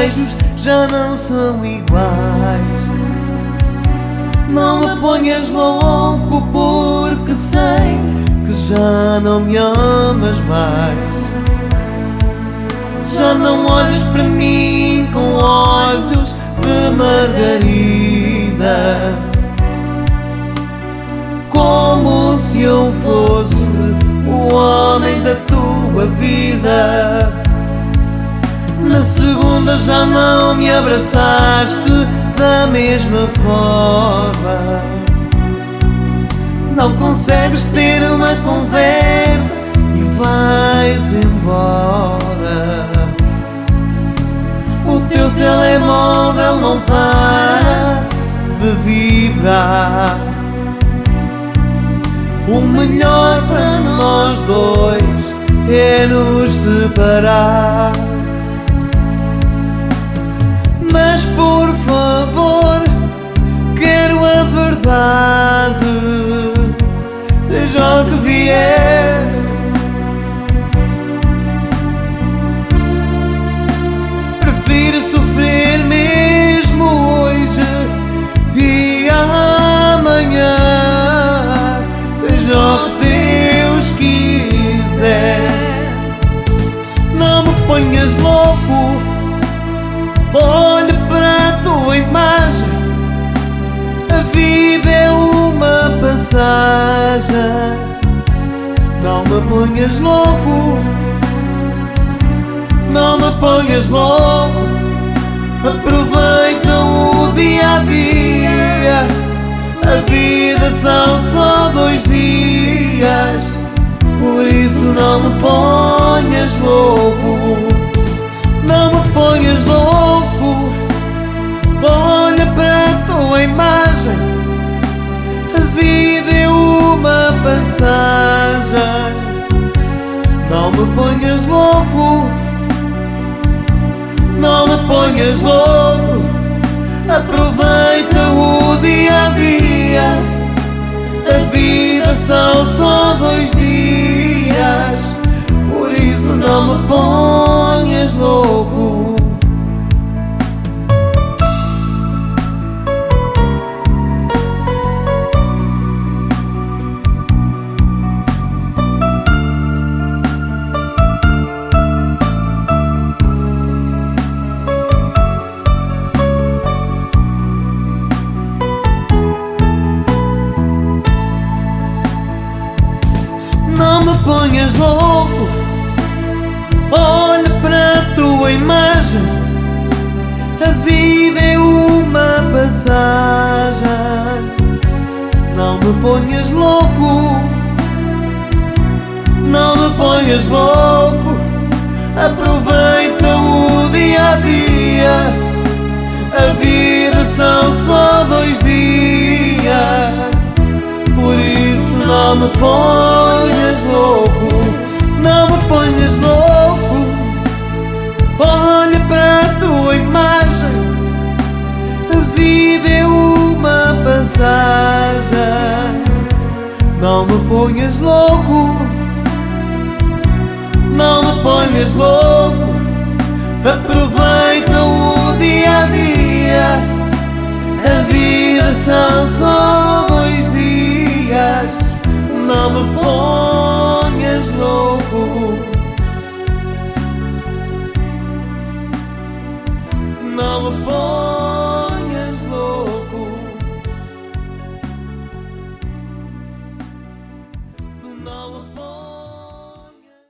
desejos já não são iguais. Não me ponhas louco porque sei que já não me amas mais. Já não olhas para mim com olhos de margarida, como se eu fosse o homem da tua vida. Na segunda já não me abraçaste da mesma forma. Não consegues ter uma conversa e vais embora. O teu telemóvel não para de vibrar. O melhor para nós dois é nos separar. Mas por favor, quero a verdade, seja o que vier. Prefiro sofrer mesmo hoje e amanhã, seja o que Deus quiser. Não me ponhas louco, olha para a tua imagem. A vida é uma passagem. Não me ponhas louco, não me ponhas louco. Aproveita o dia a dia. A vida são só 2 dias. Por isso não me ponhas louco. Não me ponhas louco, olha para a tua imagem. A vida é uma passagem. Não me ponhas louco, não me ponhas louco. Aproveita o dia a dia. A vida são só 2 dias. Por isso não me ponhas louco. Não me ponhas louco, olha para a tua imagem. A vida é uma passagem. Não me ponhas louco, não me ponhas louco. Aproveita o dia a dia. A vida são só 2 dias. Por isso não me ponhas louco, não me ponhas louco. Olha para a tua imagem. A vida é uma passagem. Não me ponhas louco, não me ponhas louco. Aproveita o dia a dia. A vida são só 2 dias. Não me ponhas louco.